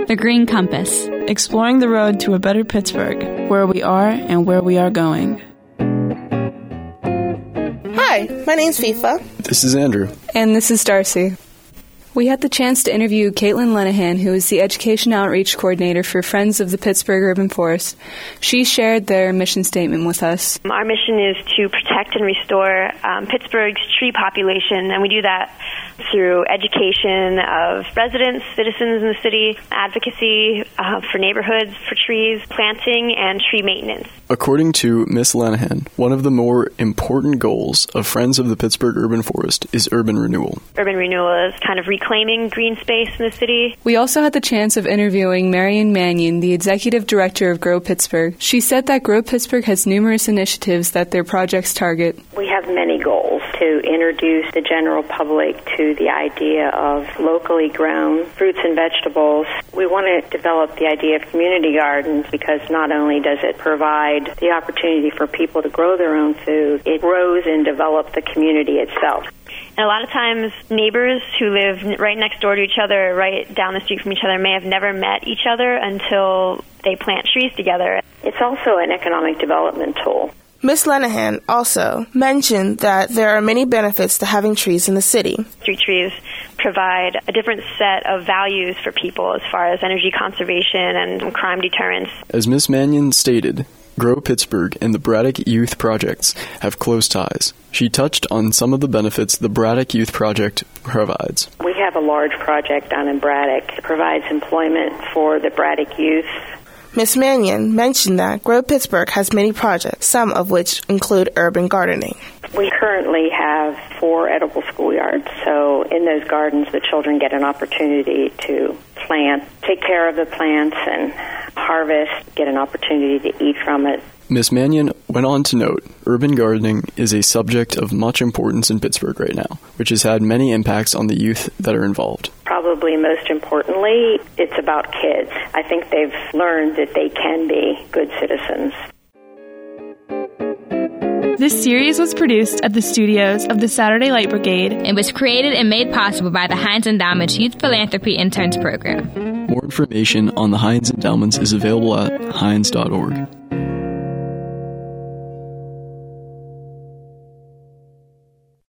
The Green Compass. Exploring the road to a better Pittsburgh, where we are and where we are going. Hi, my name's FIFA. This is Andrew. And this is Darcy. We had the chance to interview Caitlin Lenahan, who is the Education Outreach Coordinator for Friends of the Pittsburgh Urban Forest. She shared their mission statement with us. Our mission is to protect and restore Pittsburgh's tree population, and we do that through education of residents, citizens in the city, advocacy for neighborhoods, for trees, planting, and tree maintenance. According to Ms. Lenahan, one of the more important goals of Friends of the Pittsburgh Urban Forest is urban renewal. Urban renewal is kind of reclaiming green space in the city. We also had the chance of interviewing Marion Mannion, the Executive Director of Grow Pittsburgh. She said that Grow Pittsburgh has numerous initiatives that their projects target. We have many goals to introduce the general public to the idea of locally grown fruits and vegetables. We want to develop the idea of community gardens because not only does it provide the opportunity for people to grow their own food, it grows and develops the community itself. And a lot of times, neighbors who live right next door to each other, right down the street from each other, may have never met each other until they plant trees together. It's also an economic development tool. Ms. Lenahan also mentioned that there are many benefits to having trees in the city. Street trees provide a different set of values for people as far as energy conservation and crime deterrence. As Ms. Mannion stated, Grow Pittsburgh and the Braddock Youth Projects have close ties. She touched on some of the benefits the Braddock Youth Project provides. We have a large project down in Braddock. It provides employment for the Braddock youth. Ms. Mannion mentioned that Grow Pittsburgh has many projects, some of which include urban gardening. We currently have 4 edible schoolyards, so in those gardens the children get an opportunity to plant, take care of the plants, and harvest, get an opportunity to eat from it. Ms. Mannion went on to note, urban gardening is a subject of much importance in Pittsburgh right now, which has had many impacts on the youth that are involved. Probably most importantly, it's about kids. I think they've learned that they can be good citizens. This series was produced at the studios of the Saturday Light Brigade and was created and made possible by the Heinz Endowment's Youth Philanthropy Interns Program. More information on the Heinz Endowments is available at heinz.org.